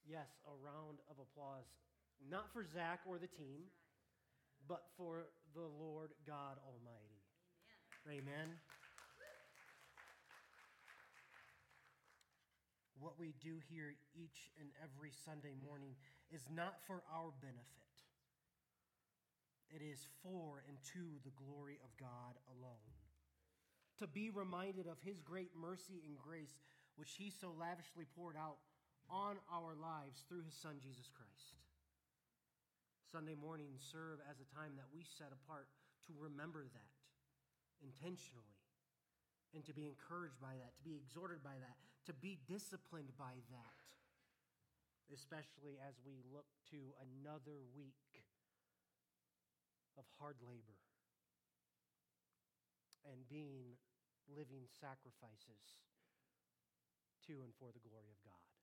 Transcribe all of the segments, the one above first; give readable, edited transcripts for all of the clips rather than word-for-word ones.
Yes, a round of applause, not for Zach or the team, but for the Lord God Almighty. Amen. What we do here each and every Sunday morning is not for our benefit. It is for and to the glory of God alone. To be reminded of His great mercy and grace, which He so lavishly poured out on our lives through His Son, Jesus Christ. Sunday mornings serve as a time that we set apart to remember that intentionally and to be encouraged by that, to be exhorted by that, to be disciplined by that, especially as we look to another week of hard labor and being living sacrifices to and for the glory of God.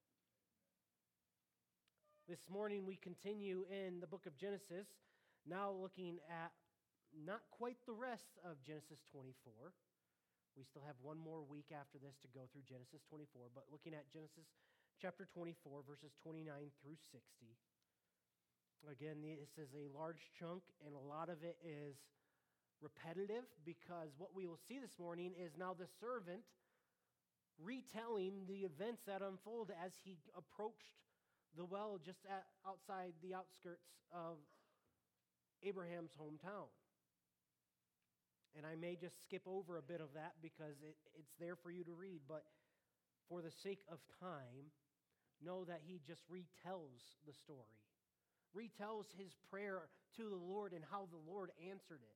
This morning we continue in the book of Genesis, now looking at not quite the rest of Genesis 24. We still have one more week after this to go through Genesis 24, but looking at Genesis chapter 24, verses 29 through 60. Again, this is a large chunk, and a lot of it is repetitive, because what we will see this morning is now the servant retelling the events that unfold as he approached the well just outside the outskirts of Abraham's hometown. And I may just skip over a bit of that because it's there for you to read, but for the sake of time, know that he just retells the story, retells his prayer to the Lord and how the Lord answered it.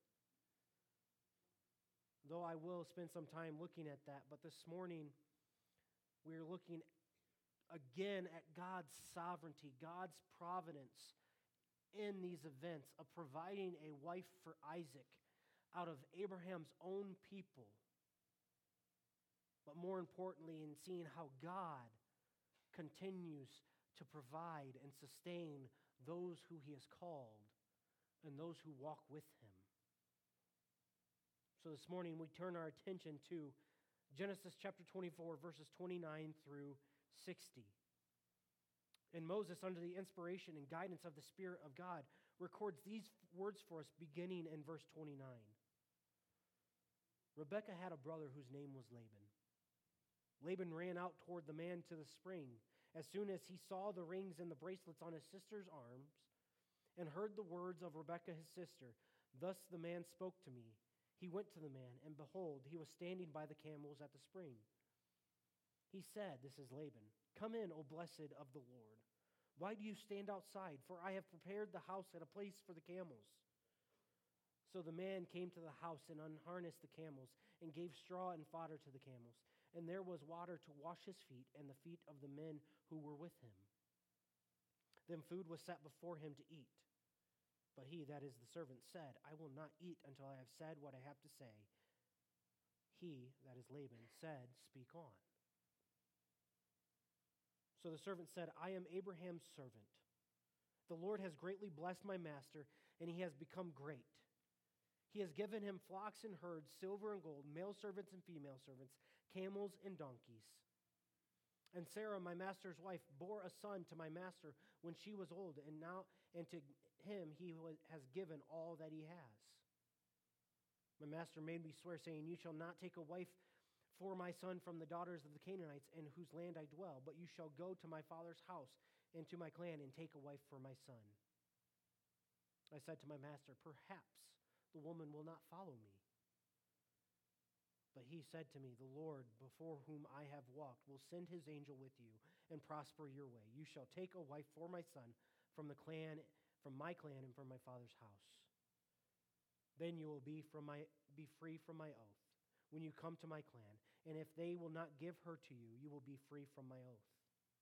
Though I will spend some time looking at that, but this morning we're looking again at God's sovereignty, God's providence in these events of providing a wife for Isaac out of Abraham's own people. But more importantly, in seeing how God continues to provide and sustain those who He has called and those who walk with Him. So this morning we turn our attention to Genesis chapter 24, verses 29 through 60. And Moses, under the inspiration and guidance of the Spirit of God, records these words for us beginning in verse 29. Rebekah had a brother whose name was Laban. Laban ran out toward the man to the spring as soon as he saw the rings and the bracelets on his sister's arms and heard the words of Rebekah his sister. Thus the man spoke to me. He went to the man, and behold, he was standing by the camels at the spring. He said, this is Laban, "Come in, O blessed of the Lord. Why do you stand outside? For I have prepared the house and a place for the camels." So the man came to the house and unharnessed the camels and gave straw and fodder to the camels. And there was water to wash his feet and the feet of the men who were with him. Then food was set before him to eat. But he, that is the servant, said, "I will not eat until I have said what I have to say." He, that is Laban, said, "Speak on." So the servant said, "I am Abraham's servant. The Lord has greatly blessed my master, and he has become great. He has given him flocks and herds, silver and gold, male servants and female servants, camels and donkeys. And Sarah, my master's wife, bore a son to my master when she was old, and to him he has given all that he has. My master made me swear, saying, 'You shall not take a wife for my son from the daughters of the Canaanites in whose land I dwell, but you shall go to my father's house and to my clan and take a wife for my son.' I said to my master, 'Perhaps the woman will not follow me.' But he said to me, 'The Lord, before whom I have walked, will send his angel with you and prosper your way. You shall take a wife for my son from my clan and from my father's house. Then you will be free from my oath when you come to my clan, and if they will not give her to you, you will be free from my oath.'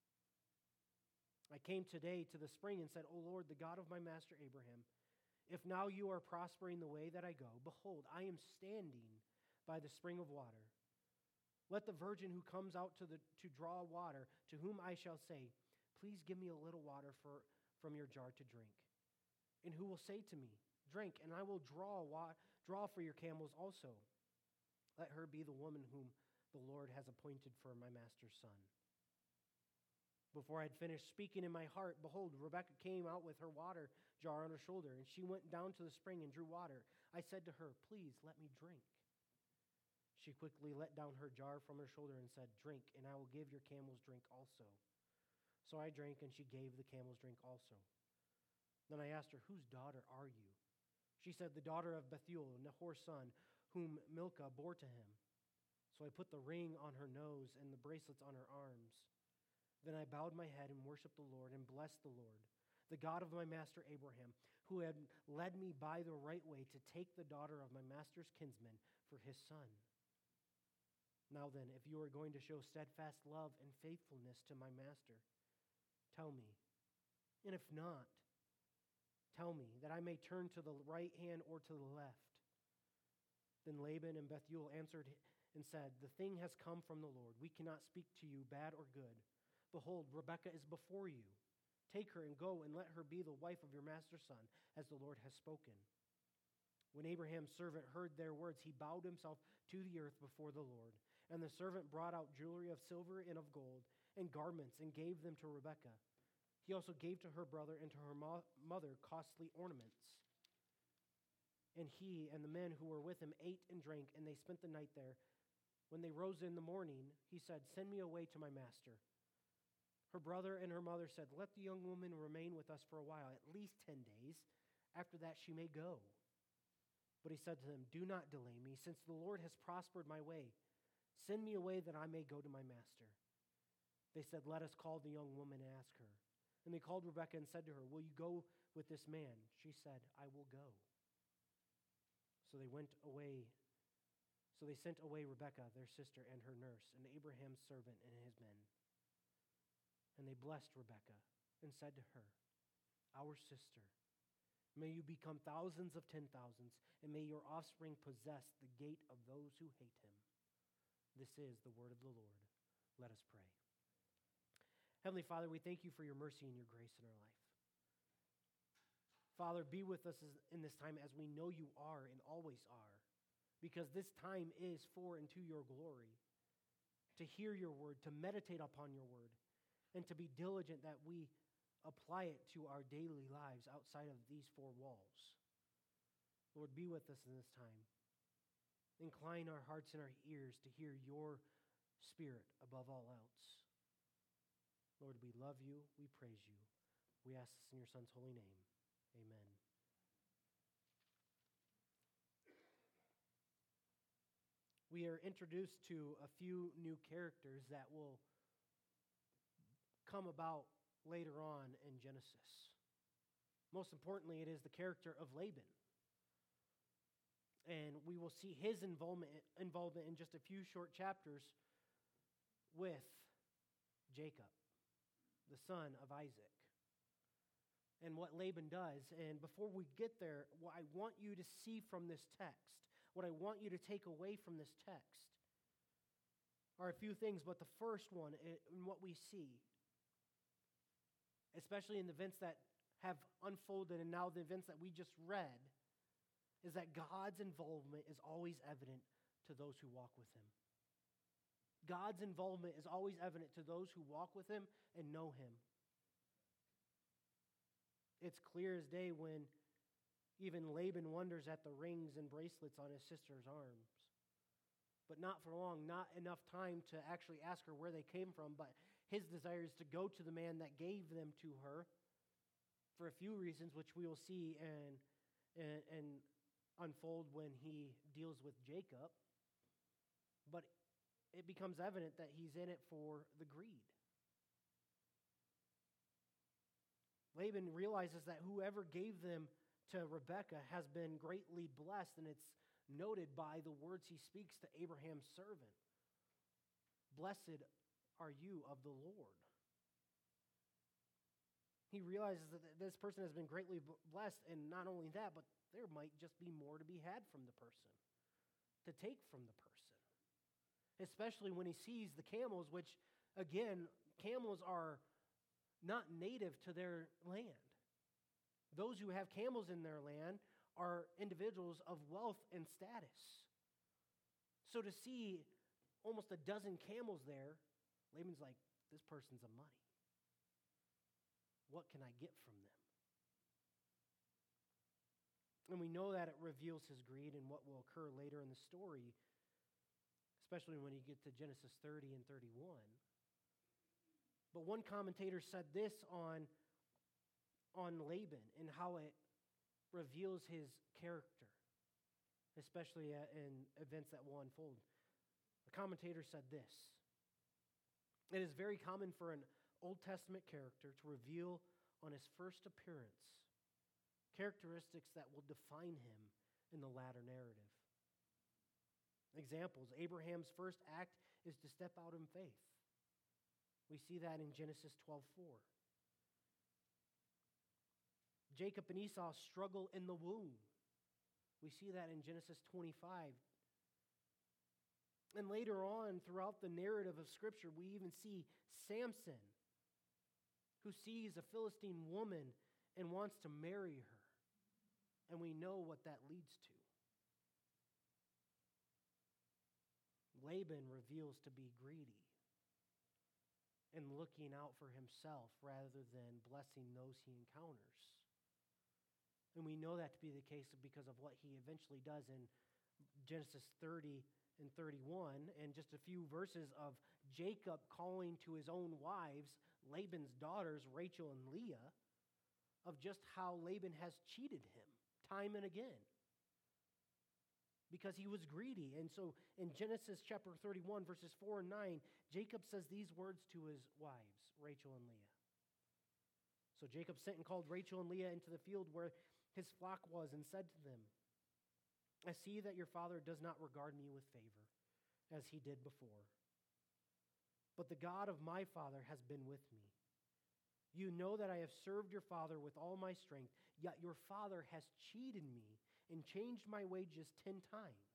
I came today to the spring and said, 'O Lord, the God of my master Abraham, if now you are prospering the way that I go, behold, I am standing by the spring of water. Let the virgin who comes out to draw water, to whom I shall say, "Please give me a little water from your jar to drink," and who will say to me, "Drink, and I will draw for your camels also." Let her be the woman whom the Lord has appointed for my master's son.' Before I had finished speaking in my heart, behold, Rebekah came out with her water jar on her shoulder, and she went down to the spring and drew water. I said to her, please let me drink. She quickly let down her jar from her shoulder and said, drink, and I will give your camels drink also. So I drank, and she gave the camels drink also. Then I asked her, whose daughter are you? She said, the daughter of Bethuel, Nahor's son, whom Milcah bore to him. So I put the ring on her nose and the bracelets on her arms. Then I bowed my head and worshiped the Lord and blessed the Lord, the God of my master Abraham, who had led me by the right way to take the daughter of my master's kinsman for his son. Now then, if you are going to show steadfast love and faithfulness to my master, tell me. And if not, tell me, that I may turn to the right hand or to the left. Then Laban and Bethuel answered and said, the thing has come from the Lord. We cannot speak to you bad or good. Behold, Rebekah is before you. Take her and go and let her be the wife of your master's son, as the Lord has spoken. When Abraham's servant heard their words, he bowed himself to the earth before the Lord. And the servant brought out jewelry of silver and of gold and garments and gave them to Rebekah. He also gave to her brother and to her mother costly ornaments. And he and the men who were with him ate and drank, and they spent the night there. When they rose in the morning, he said, send me away to my master. Her brother and her mother said, let the young woman remain with us for a while, at least 10 days. After that she may go. But he said to them, do not delay me, since the Lord has prospered my way. Send me away that I may go to my master. They said, let us call the young woman and ask her. And they called Rebekah and said to her, will you go with this man? She said, I will go. So they went away. So they sent away Rebekah, their sister, and her nurse, and Abraham's servant and his men. And they blessed Rebekah and said to her, our sister, may you become thousands of 10,000s, and may your offspring possess the gate of those who hate him. This is the word of the Lord. Let us pray. Heavenly Father, we thank you for your mercy and your grace in our life. Father, be with us in this time as we know you are and always are, because this time is for and to your glory, to hear your word, to meditate upon your word, and to be diligent that we apply it to our daily lives outside of these four walls. Lord, be with us in this time. Incline our hearts and our ears to hear your spirit above all else. Lord, we love you, we praise you. We ask this in your Son's holy name. Amen. We are introduced to a few new characters that will come about later on in Genesis. Most importantly, it is the character of Laban. And we will see his involvement in just a few short chapters with Jacob, the son of Isaac, and what Laban does. And before we get there, what I want you to see from this text, what I want you to take away from this text, are a few things. But the first one, in what we see, especially in the events that have unfolded and now the events that we just read, is that God's involvement is always evident to those who walk with him. God's involvement is always evident to those who walk with him and know him. It's clear as day when even Laban wonders at the rings and bracelets on his sister's arms. But not for long, not enough time to actually ask her where they came from, but his desire is to go to the man that gave them to her for a few reasons, which we will see and unfold when he deals with Jacob. But it becomes evident that he's in it for the greed. Laban realizes that whoever gave them to Rebekah has been greatly blessed, and it's noted by the words he speaks to Abraham's servant. Blessed are you of the Lord. He realizes that this person has been greatly blessed, and not only that, but there might just be more to be had from the person, to take from the person. Especially when he sees the camels, which, again, camels are not native to their land. Those who have camels in their land are individuals of wealth and status. So to see almost a dozen camels there, Laban's like, this person's a money. What can I get from them? And we know that it reveals his greed and what will occur later in the story, especially when you get to Genesis 30 and 31. But one commentator said this on Laban and how it reveals his character, especially in events that will unfold. The commentator said this: "It is very common for an Old Testament character to reveal on his first appearance characteristics that will define him in the latter narrative. Examples: Abraham's first act is to step out in faith. We see that in Genesis 12:4. Jacob and Esau struggle in the womb. We see that in Genesis 25. And later on, throughout the narrative of Scripture, we even see Samson, who sees a Philistine woman and wants to marry her. And we know what that leads to. Laban reveals to be greedy and looking out for himself rather than blessing those he encounters. And we know that to be the case because of what he eventually does in Genesis 30 and 31, and just a few verses of Jacob calling to his own wives, Laban's daughters, Rachel and Leah, of just how Laban has cheated him time and again because he was greedy. And so in Genesis chapter 31, verses 4 and 9, Jacob says these words to his wives, Rachel and Leah. So Jacob sent and called Rachel and Leah into the field where his flock was and said to them, I see that your father does not regard me with favor as he did before. But the God of my father has been with me. You know that I have served your father with all my strength, yet your father has cheated me and changed my wages 10 times.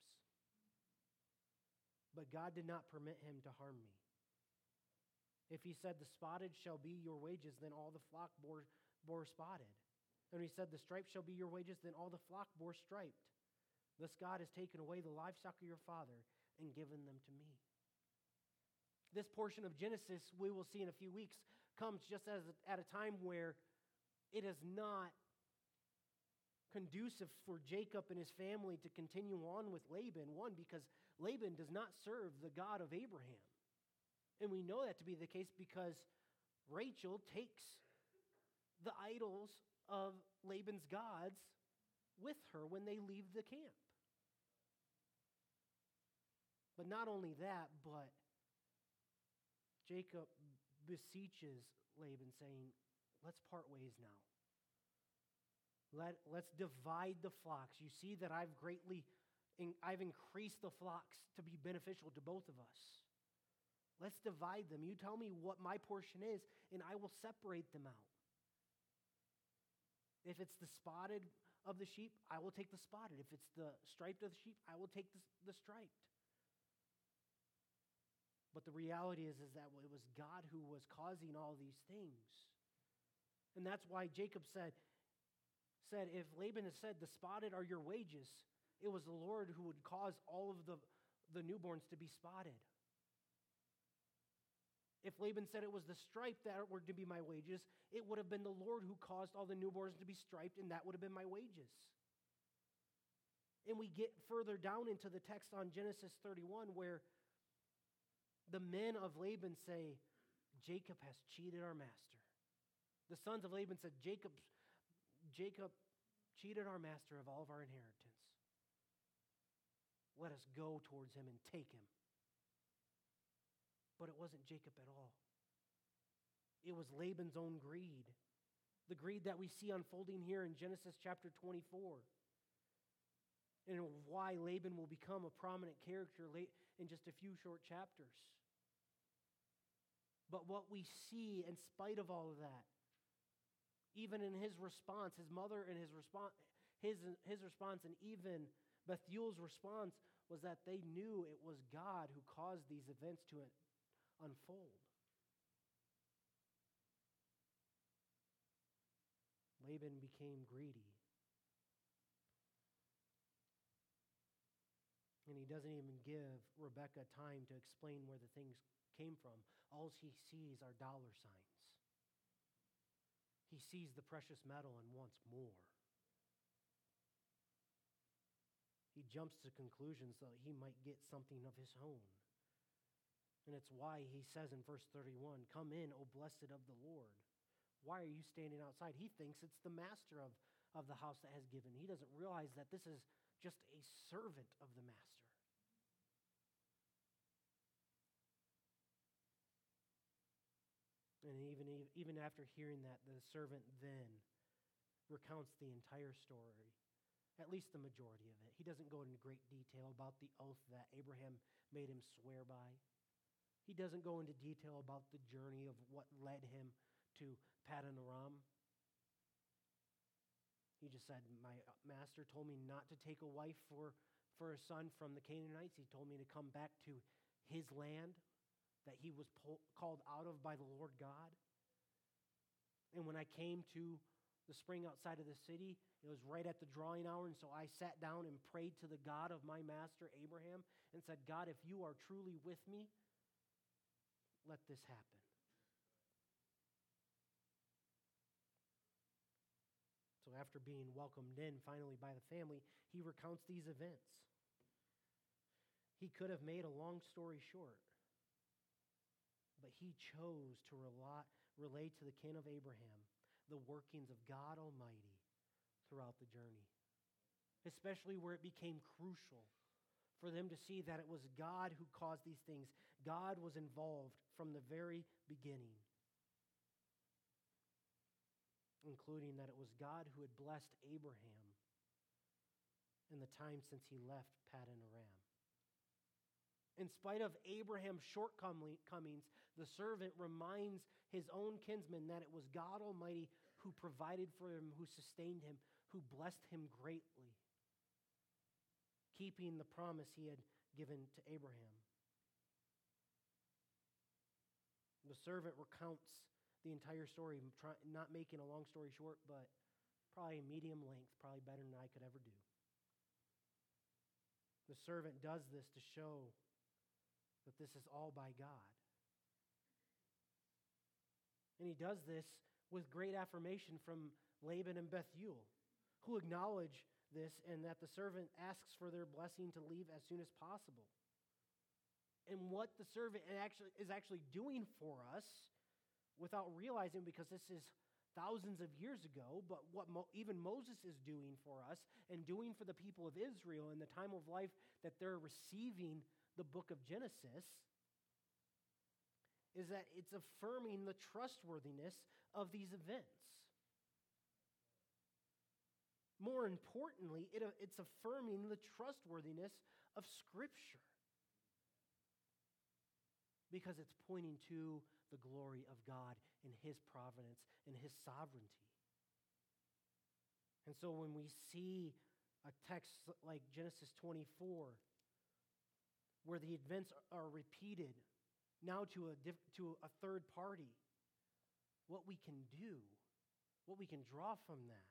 But God did not permit him to harm me. If he said, the spotted shall be your wages, then all the flock bore spotted. And he said, the striped shall be your wages, then all the flock bore striped. Thus God has taken away the livestock of your father and given them to me. This portion of Genesis, we will see in a few weeks, comes just as at a time where it is not conducive for Jacob and his family to continue on with Laban. One, because Laban does not serve the God of Abraham. And we know that to be the case because Rachel takes the idols of Laban's gods with her when they leave the camp. But not only that, but Jacob beseeches Laban, saying, let's part ways now. Let's divide the flocks. You see that I've increased the flocks to be beneficial to both of us. Let's divide them. You tell me what my portion is, and I will separate them out. If it's the spotted of the sheep, I will take the spotted. If it's the striped of the sheep, I will take the striped. But the reality is that it was God who was causing all these things. And that's why Jacob said, if Laban had said, the spotted are your wages, it was the Lord who would cause all of the newborns to be spotted. If Laban said it was the striped that were to be my wages, it would have been the Lord who caused all the newborns to be striped, and that would have been my wages. And we get further down into the text on Genesis 31 where the men of Laban say, Jacob has cheated our master. The sons of Laban said, Jacob cheated our master of all of our inheritance. Let us go towards him and take him. But it wasn't Jacob at all. It was Laban's own greed. The greed that we see unfolding here in Genesis chapter 24. And why Laban will become a prominent character in just a few short chapters. But what we see in spite of all of that, even in his response, his mother and his response, and even Bethuel's response was that they knew it was God who caused these events to unfold. Laban became greedy. And he doesn't even give Rebekah time to explain where the things came from. All he sees are dollar signs. he sees the precious metal and wants more. He jumps to conclusions that he might get something of his own. And it's why he says in verse 31, "Come in, O blessed of the Lord." Why are you standing outside? He thinks it's the master of the house that has given. He doesn't realize that this is just a servant of the master. And even after hearing that, the servant then recounts the entire story, at least the majority of it. He doesn't go into great detail about the oath that Abraham made him swear by. He doesn't go into detail about the journey of what led him to Paddan Aram. He just said, "My master told me not to take a wife for a son from the Canaanites. He told me to come back to his land that he was called out of by the Lord God. And when I came to the spring outside of the city, it was right at the drawing hour, and so I sat down and prayed to the God of my master Abraham and said, 'God, if you are truly with me, let this happen.'" So after being welcomed in finally by the family, he recounts these events. He could have made a long story short, but he chose to relate to the kin of Abraham the workings of God Almighty throughout the journey, especially where it became crucial for them to see that it was God who caused these things. God was involved from the very beginning, including that it was God who had blessed Abraham in the time since he left Paddan Aram. In spite of Abraham's shortcomings, the servant reminds his own kinsman that it was God Almighty who provided for him, who sustained him, who blessed him greatly, keeping the promise he had given to Abraham. The servant recounts the entire story, not making a long story short, but probably medium length, probably better than I could ever do. The servant does this to show that this is all by God. And he does this with great affirmation from Laban and Bethuel, who acknowledge this and that the servant asks for their blessing to leave as soon as possible. And what the servant is actually doing for us without realizing, because this is thousands of years ago, but what even Moses is doing for us and doing for the people of Israel in the time of life that they're receiving the book of Genesis, is that it's affirming the trustworthiness of these events. More importantly, it's affirming the trustworthiness of Scripture, because it's pointing to the glory of God and His providence and His sovereignty. And so when we see a text like Genesis 24, where the events are repeated now to a third party, what we can do, what we can draw from that,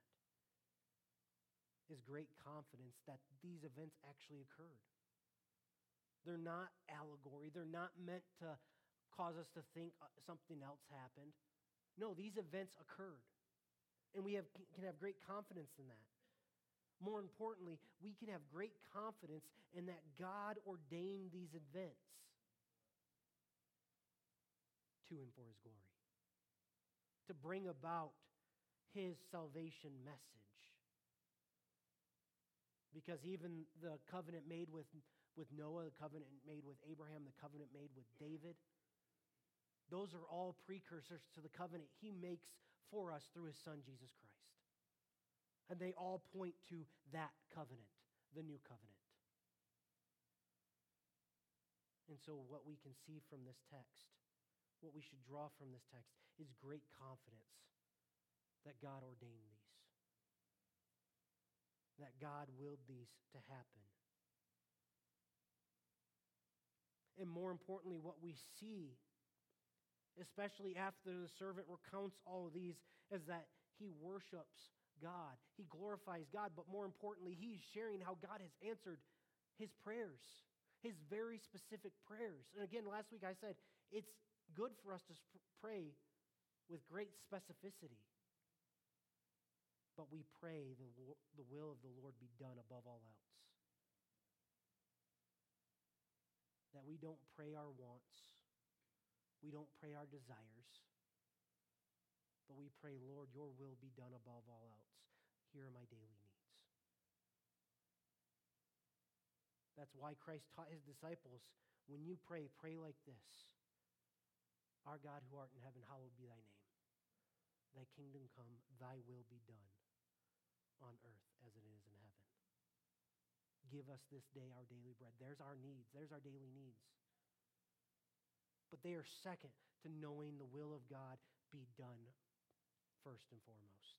is great confidence that these events actually occurred. They're not allegory. They're not meant to cause us to think something else happened. No, these events occurred. And we can have great confidence in that. More importantly, we can have great confidence in that God ordained these events to and for His glory, to bring about His salvation message. Because even the covenant made with Noah, the covenant made with Abraham, the covenant made with David, those are all precursors to the covenant He makes for us through His Son, Jesus Christ. And they all point to that covenant, the new covenant. And so what we can see from this text, what we should draw from this text, is great confidence that God ordained these, that God willed these to happen. And more importantly, what we see, especially after the servant recounts all of these, is that he worships God. He glorifies God, but more importantly, he's sharing how God has answered his prayers, his very specific prayers. And again, last week I said it's good for us to pray with great specificity. but we pray the will of the Lord be done above all else. That we don't pray our wants, we don't pray our desires, but we pray, Lord, your will be done above all else. Here are my daily needs. That's why Christ taught his disciples, when you pray, pray like this. Our God who art in heaven, hallowed be thy name. Thy kingdom come, thy will be done on earth as it is in heaven. Give us this day our daily bread. There's our needs. There's our daily needs. But they are second to knowing the will of God be done first and foremost.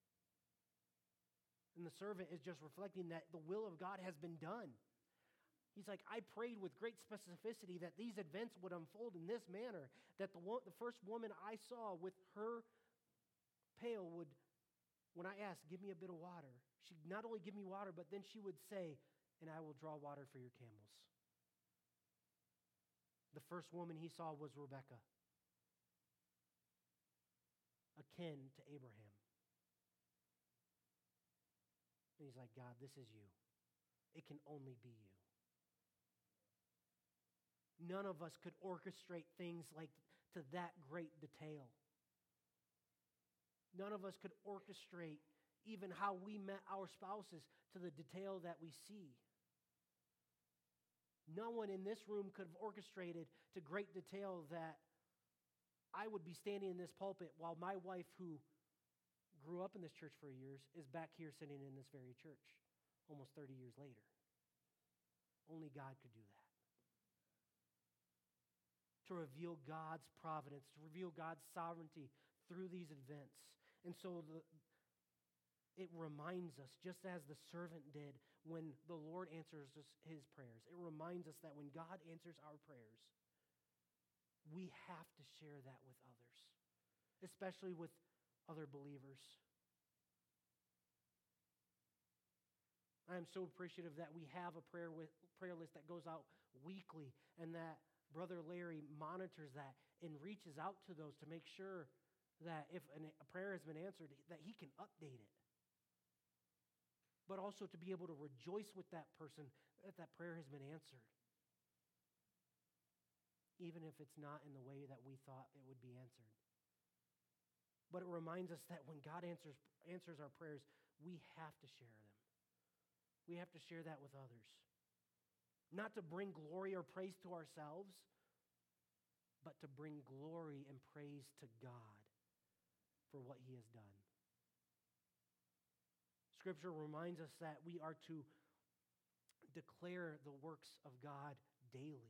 And the servant is just reflecting that the will of God has been done. He's like, I prayed with great specificity that these events would unfold in this manner, that the first woman I saw with her pail would, when I asked, give me a bit of water, she'd not only give me water, but then she would say, and I will draw water for your camels. The first woman he saw was Rebekah, akin to Abraham. And he's like, God, this is you. It can only be you. None of us could orchestrate things like to that great detail. None of us could orchestrate even how we met our spouses to the detail that we see. No one in this room could have orchestrated to great detail that I would be standing in this pulpit while my wife, who grew up in this church for years, is back here sitting in this very church almost 30 years later. Only God could do that. To reveal God's providence, to reveal God's sovereignty through these events. And so it reminds us, just as the servant did when the Lord answers his prayers, it reminds us that when God answers our prayers, we have to share that with others, especially with other believers. I am so appreciative that we have a prayer list that goes out weekly, and that Brother Larry monitors that and reaches out to those to make sure that if a prayer has been answered, that he can update it. But also to be able to rejoice with that person that that prayer has been answered, even if it's not in the way that we thought it would be answered. But it reminds us that when God answers our prayers, we have to share them. We have to share that with others. Not to bring glory or praise to ourselves, but to bring glory and praise to God for what he has done. Scripture reminds us that we are to declare the works of God daily.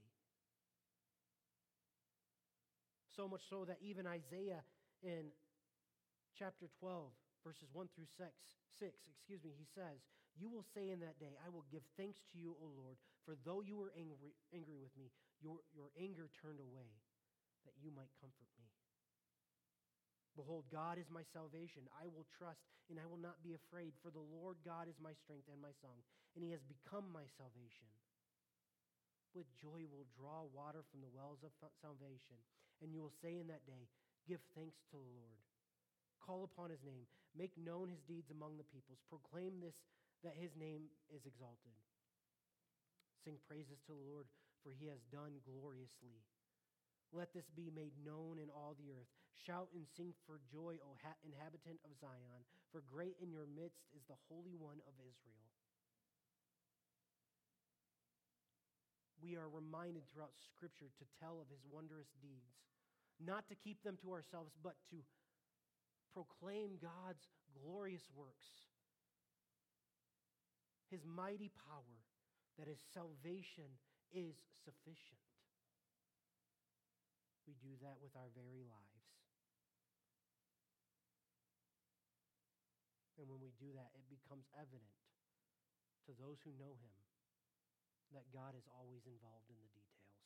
So much so that even Isaiah in chapter 12, verses 1 through 6, he says, you will say in that day, I will give thanks to you, O Lord, for though you were angry with me, your anger turned away, that you might comfort me. Behold, God is my salvation. I will trust, and I will not be afraid, for the Lord God is my strength and my song, and he has become my salvation. With joy will draw water from the wells of salvation, and you will say in that day, give thanks to the Lord. Call upon his name. Make known his deeds among the peoples. Proclaim this, that his name is exalted. Sing praises to the Lord, for he has done gloriously. Let this be made known in all the earth. Shout and sing for joy, O inhabitant of Zion, for great in your midst is the Holy One of Israel. We are reminded throughout Scripture to tell of his wondrous deeds, not to keep them to ourselves, but to proclaim God's glorious works, his mighty power, that his salvation is sufficient. We do that with our very lives. And when we do that, it becomes evident to those who know him that God is always involved in the details.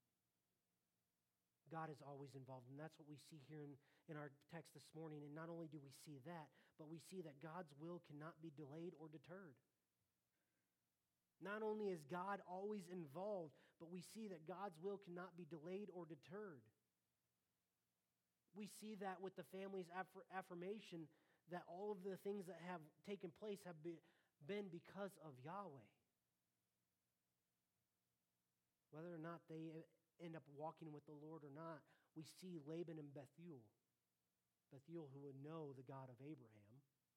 God is always involved, and that's what we see here in our text this morning. And not only do we see that, but we see that God's will cannot be delayed or deterred. Not only is God always involved, but we see that God's will cannot be delayed or deterred. we see that with the family's affirmation that all of the things that have taken place have been because of Yahweh. Whether or not they end up walking with the Lord or not, we see Laban and Bethuel. Bethuel, who would know the God of Abraham.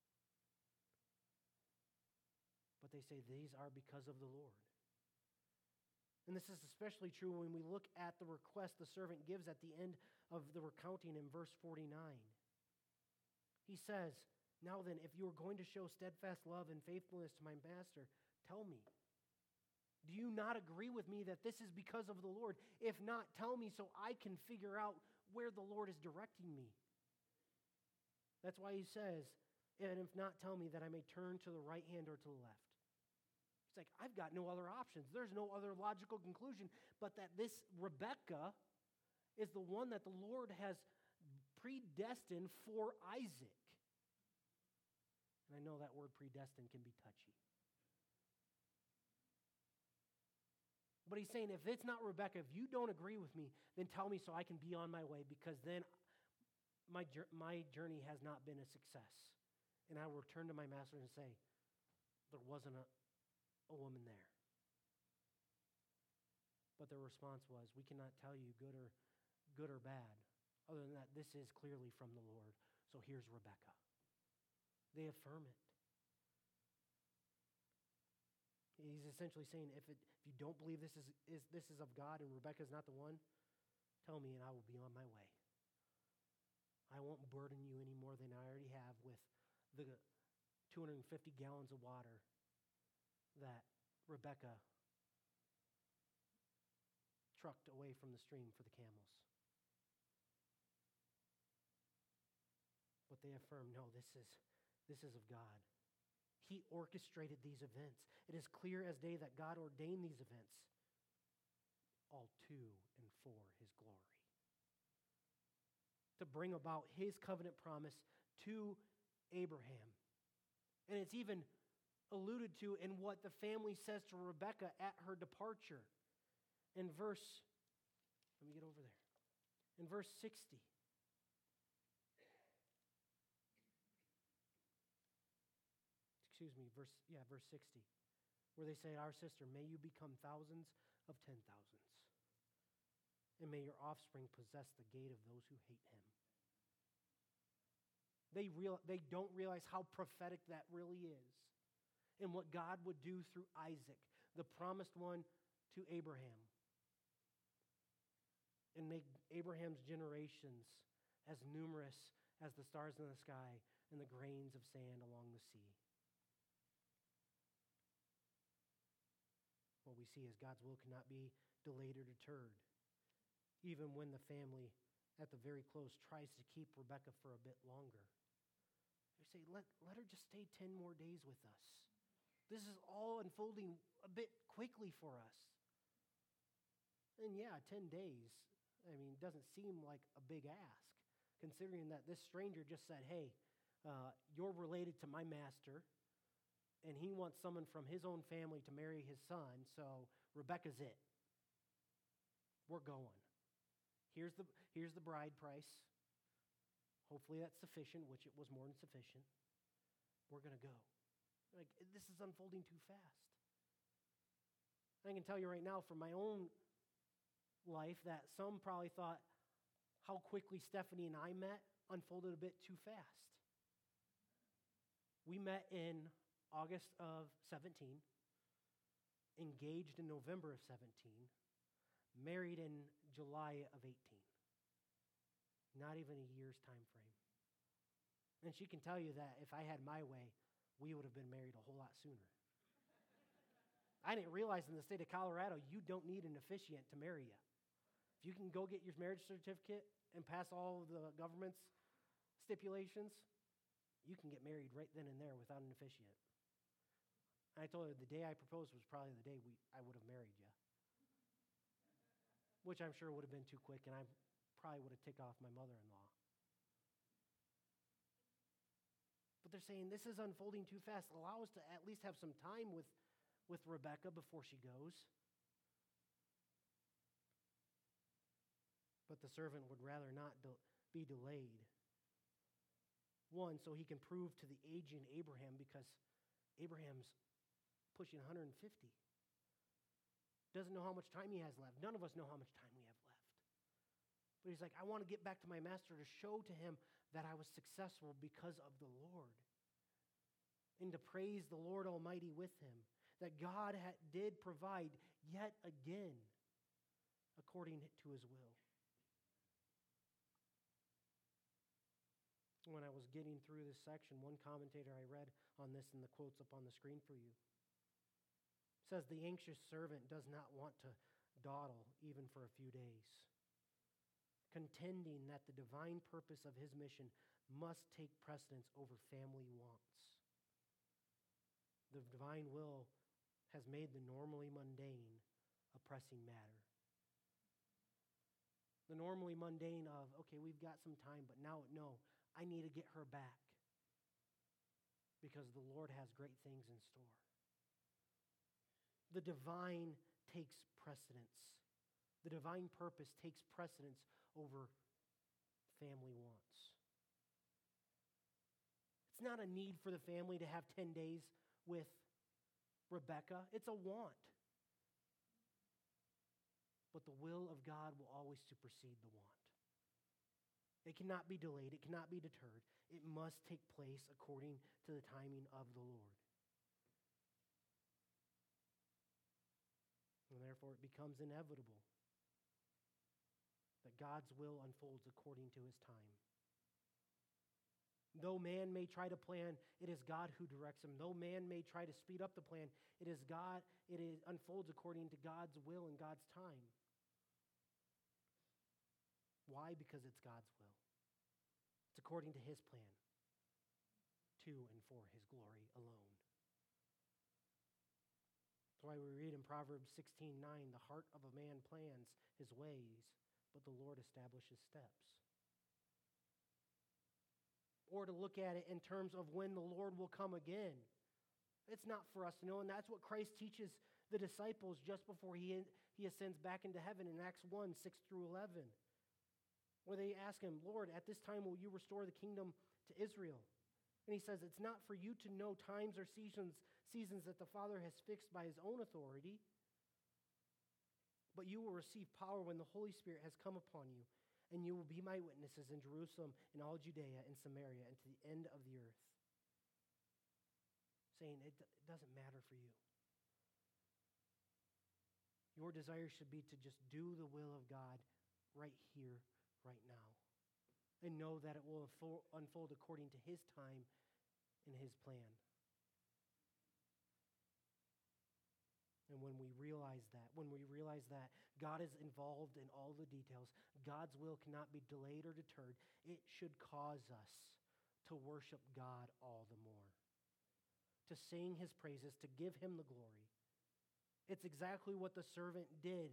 But they say these are because of the Lord. And this is especially true when we look at the request the servant gives at the end of the recounting in verse 49. He says, "Now then, if you are going to show steadfast love and faithfulness to my master, tell me, do you not agree with me that this is because of the Lord? If not, tell me so I can figure out where the Lord is directing me." That's why he says, "And if not, tell me that I may turn to the right hand or to the left." He's like, I've got no other options. There's no other logical conclusion but that this Rebekah is the one that the Lord has predestined for Isaac. And I know that word predestined can be touchy. But he's saying, if it's not Rebekah, if you don't agree with me, then tell me so I can be on my way, because then my journey has not been a success. And I will return to my master and say, there wasn't a woman there. But their response was, we cannot tell you good or bad. Other than that, this is clearly from the Lord. So here's Rebekah. They affirm it. He's essentially saying, if you don't believe this is of God and Rebekah is not the one, tell me and I will be on my way. I won't burden you any more than I already have with the 250 gallons of water that Rebekah trucked away from the stream for the camels. But they affirm, no, this is of God. He orchestrated these events. It is clear as day that God ordained these events, all to and for his glory, to bring about his covenant promise to Abraham. And it's even alluded to in what the family says to Rebekah at her departure. In verse, let me get over there. In verse 60. Verse 60, where they say, our sister, may you become thousands of 10,000s, and may your offspring possess the gate of those who hate him. They don't realize how prophetic that really is, and what God would do through Isaac, the promised one to Abraham, and make Abraham's generations as numerous as the stars in the sky and the grains of sand along the sea. What we see is God's will cannot be delayed or deterred, even when the family at the very close tries to keep Rebekah for a bit longer. They say, let her just stay 10 more days with us. This is all unfolding a bit quickly for us. And 10 days, doesn't seem like a big ask, considering that this stranger just said, hey, you're related to my master, and he wants someone from his own family to marry his son, so Rebekah's it. We're going. Here's the bride price. Hopefully that's sufficient, which it was more than sufficient. We're going to go. Like, this is unfolding too fast. I can tell you right now from my own life that some probably thought how quickly Stephanie and I met unfolded a bit too fast. We met in August of 17, engaged in November of 17, married in July of 18. Not even a year's time frame. And she can tell you that if I had my way, we would have been married a whole lot sooner. I didn't realize in the state of Colorado, you don't need an officiant to marry you. If you can go get your marriage certificate and pass all of the government's stipulations, you can get married right then and there without an officiant. I told her the day I proposed was probably the day I would have married you, which I'm sure would have been too quick, and I probably would have ticked off my mother-in-law. But they're saying this is unfolding too fast. Allow us to at least have some time with Rebekah before she goes. But the servant would rather not be delayed. One, so he can prove to the aging Abraham, because Abraham's pushing 150. Doesn't know how much time he has left. None of us know how much time we have left. But he's like, I want to get back to my master to show to him that I was successful because of the Lord. And to praise the Lord Almighty with him. That God did provide yet again according to his will. When I was getting through this section, one commentator I read on this, and the quote's up on the screen for you, says the anxious servant does not want to dawdle even for a few days, contending that the divine purpose of his mission must take precedence over family wants. The divine will has made the normally mundane a pressing matter. The normally mundane of, okay, we've got some time, but now, no, I need to get her back because the Lord has great things in store. The divine takes precedence. The divine purpose takes precedence over family wants. It's not a need for the family to have 10 days with Rebekah. It's a want. But the will of God will always supersede the want. It cannot be delayed. It cannot be deterred. It must take place according to the timing of the Lord. And therefore, it becomes inevitable that God's will unfolds according to his time. Though man may try to plan, it is God who directs him. Though man may try to speed up the plan, it is God. It unfolds according to God's will and God's time. Why? Because it's God's will. It's according to his plan, to and for his glory alone. That's why we read in Proverbs 16:9, the heart of a man plans his ways, but the Lord establishes steps. Or to look at it in terms of when the Lord will come again. It's not for us to know, and that's what Christ teaches the disciples just before he ascends back into heaven in Acts 1:6-11. Where they ask him, Lord, at this time will you restore the kingdom to Israel? And he says, it's not for you to know times or seasons that the Father has fixed by his own authority, but you will receive power when the Holy Spirit has come upon you, and you will be my witnesses in Jerusalem, in all Judea and Samaria, and to the end of the earth. Saying it doesn't matter for you. Your desire should be to just do the will of God right here, right now, and know that it will unfold according to his time and his plan. And when we realize that God is involved in all the details, God's will cannot be delayed or deterred, it should cause us to worship God all the more, to sing his praises, to give him the glory. It's exactly what the servant did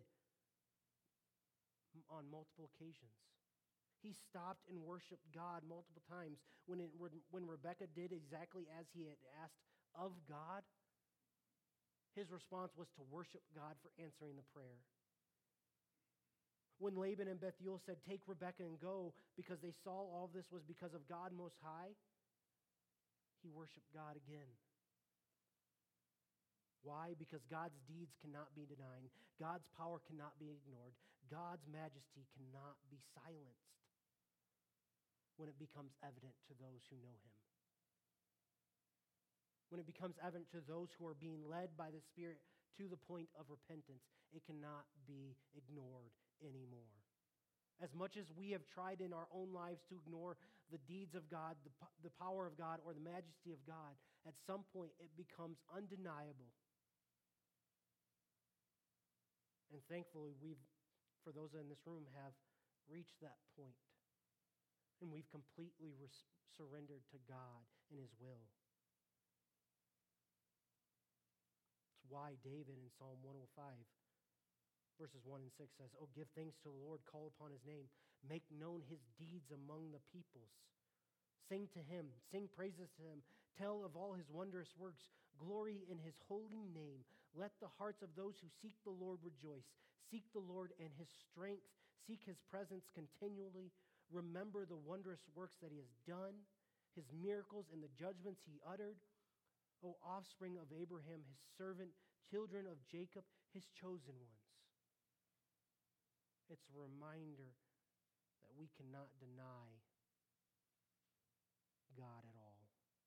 on multiple occasions. He stopped and worshiped God multiple times. When Rebekah did exactly as he had asked of God, his response was to worship God for answering the prayer. When Laban and Bethuel said, take Rebekah and go, because they saw all of this was because of God Most High, he worshiped God again. Why? Because God's deeds cannot be denied. God's power cannot be ignored. God's majesty cannot be silenced when it becomes evident to those who know him. When it becomes evident to those who are being led by the Spirit to the point of repentance, it cannot be ignored anymore. As much as we have tried in our own lives to ignore the deeds of God, the power of God, or the majesty of God, at some point it becomes undeniable. And thankfully, for those in this room, have reached that point. And we've completely surrendered to God and his will. It's why David in Psalm 105, verses 1 and 6 says, oh, give thanks to the Lord, call upon his name, make known his deeds among the peoples. Sing to him, sing praises to him, tell of all his wondrous works, glory in his holy name. Let the hearts of those who seek the Lord rejoice. Seek the Lord and his strength. Seek his presence continually. Remember the wondrous works that he has done, his miracles and the judgments he uttered. O offspring of Abraham, his servant, children of Jacob, his chosen ones. It's a reminder that we cannot deny God at all.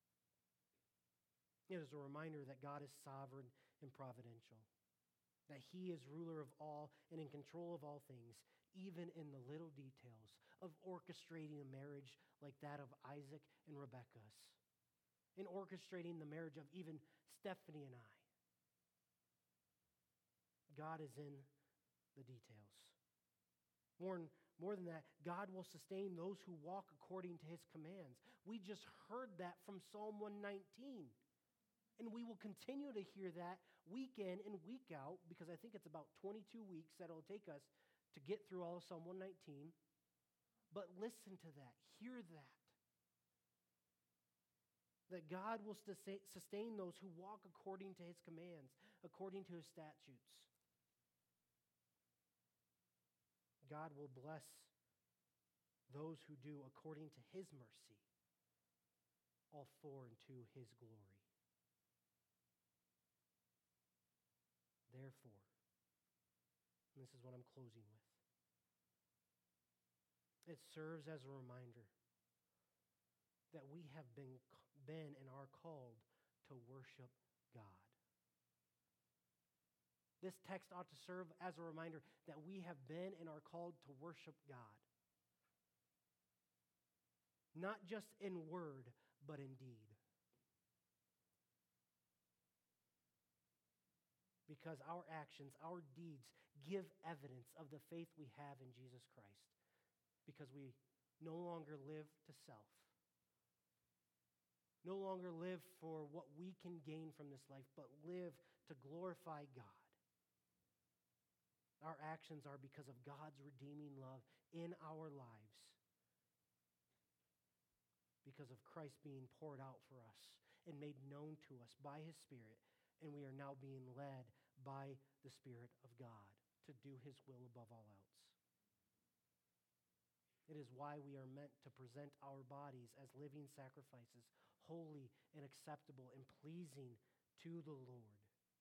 It is a reminder that God is sovereign and providential, that he is ruler of all and in control of all things, even in the little details of orchestrating a marriage like that of Isaac and Rebekah's, in orchestrating the marriage of even Stephanie and I. God is in the details. More than that, God will sustain those who walk according to his commands. We just heard that from Psalm 119. And we will continue to hear that week in and week out, because I think it's about 22 weeks that it'll take us to get through all of Psalm 119. But listen to that. Hear that. That God will sustain those who walk according to his commands, according to his statutes. God will bless those who do according to his mercy, all for and to his glory. Therefore, and this is what I'm closing with, it serves as a reminder that we have been and are called to worship God. This text ought to serve as a reminder that we have been and are called to worship God. Not just in word, but in deed. Because our actions, our deeds, give evidence of the faith we have in Jesus Christ. Because we no longer live to self. No longer live for what we can gain from this life, but live to glorify God. Our actions are because of God's redeeming love in our lives. Because of Christ being poured out for us and made known to us by his Spirit. And we are now being led by the Spirit of God to do his will above all else. It is why we are meant to present our bodies as living sacrifices, holy and acceptable and pleasing to the Lord.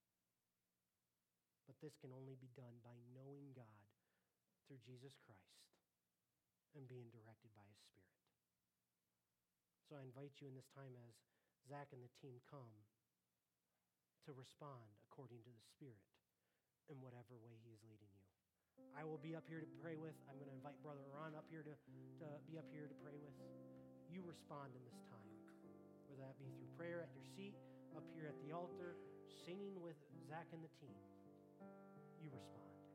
But this can only be done by knowing God through Jesus Christ and being directed by his Spirit. So I invite you in this time as Zach and the team come to respond according to the Spirit in whatever way he is leading you. I will be up here to pray with. I'm going to invite Brother Ron up here to be up here to pray with. You respond in this time, whether that be through prayer at your seat, up here at the altar, singing with Zach and the team. You respond.